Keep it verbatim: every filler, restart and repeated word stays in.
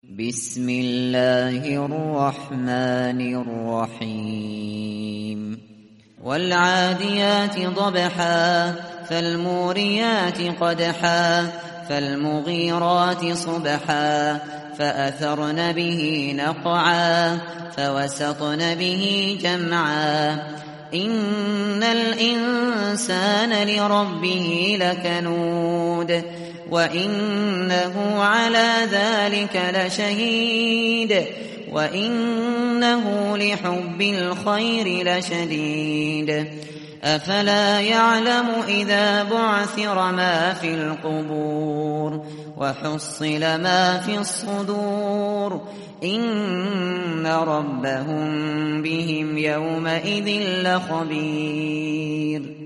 بسم الله الرحمن الرحیم والعادیات ضبحا فالموریات قدحا فالمغیرات صبحا فأثرن به نقعا فوسطن به جمعا إن الإنسان لربه لكنود وإنه على ذلك لشهيد وإنه لحب الخير لشديد أفلا يعلم إذا بعثر ما في القبور وحصل ما في الصدور إن ربهم بهم يومئذ لخبير.